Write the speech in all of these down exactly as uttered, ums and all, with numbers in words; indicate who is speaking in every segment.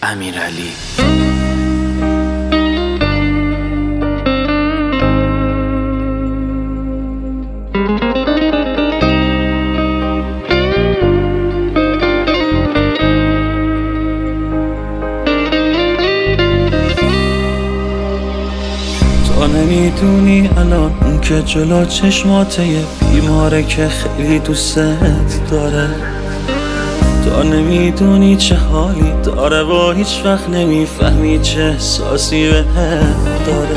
Speaker 1: امیرعلی.
Speaker 2: تو نمیدونی الان اون که جلو چشماته یه بیماره که خیلی دوست داره. تو نمیدونی چه حالی داره و هیچ وقت نمیفهمی چه احساسی به داره.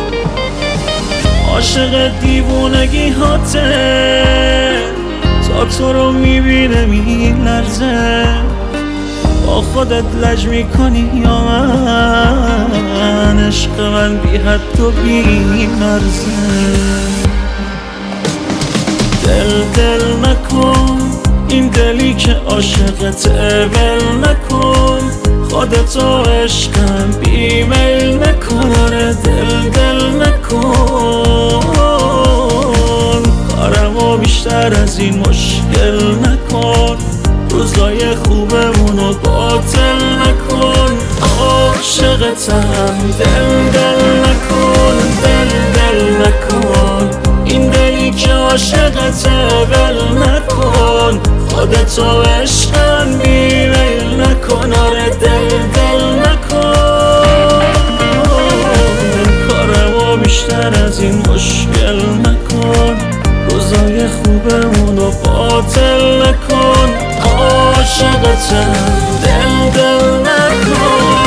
Speaker 2: عاشق دیوونگی هاته، تا تو رو میبینه میلرزه. با خودت لج میکنی یا من؟ عشق من بی حد و بی مرزه. دل دل نکن، این دلی که عاشقته ول نکن. خودتو عشقم بی میل نکن. آره دل دل نکن، کارمو بیشتر از این مشکل نکن. روزای خوبمونو باطل نکن. عاشقتم دل دل نکن، دل دل نکن. این دلی که عاشقته ول نکن. خودتو عشقم بی میل نکن. آره دل دل نکن، کارمو بیشتر از این مشکل نکن. روزای خوبمونو باطل نکن. عاشقتم دل دل نکن.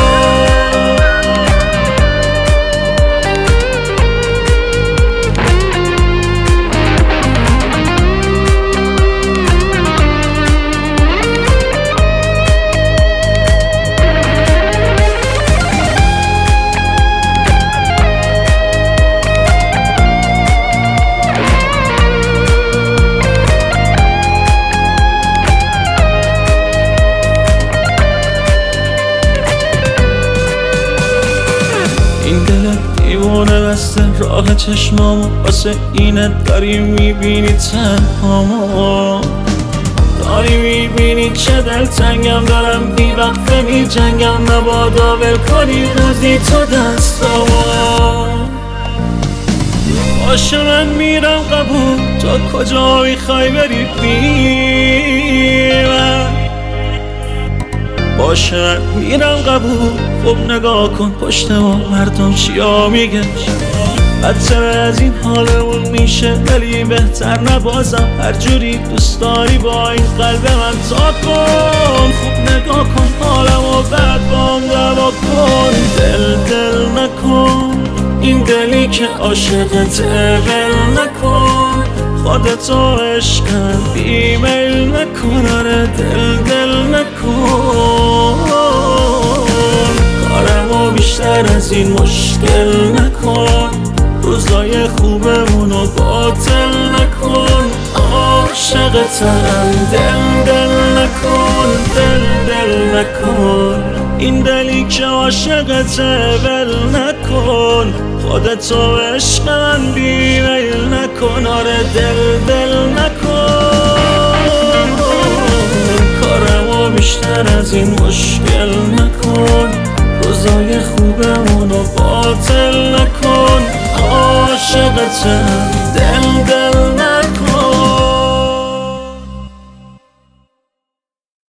Speaker 2: این دلت دیوانه بسته راه چشمامو، واسه اینت داری میبینی تنهامو. داری میبینی چه دلتنگم، دارم بی وقفه می جنگم. مبادا ول کنی روزی تو دستامو. باشه من میرم قبول، تا کجا میخوای بری بی من؟ باشه من میرم قبول. خب نگاه کن پشت ما مردم چیا میگن. بدتر از این حالمون میشه ولی بهتر نبازم. هر جوری دوست داری با این قلب من تا کن. خوب نگاه کن حالمو بعد بام دوا کن. دل دل نکن، این دلی که عاشقته ول نکن. خودتو عشقم بی میل نکن. آره دل دل نکن، کارمو بیشتر از این مشکل نکن. روزای خوبمونو باطل نکن. عاشقتم دل دل نکن، دل دل نکن. این دلی که عاشقته ول نکن. خودتو عشق من بی میل نکن. آره دل دل نکن، کارمو بیشتر از این مشکل نکن. روزای خوبمونو باطل نکن. عاشقتم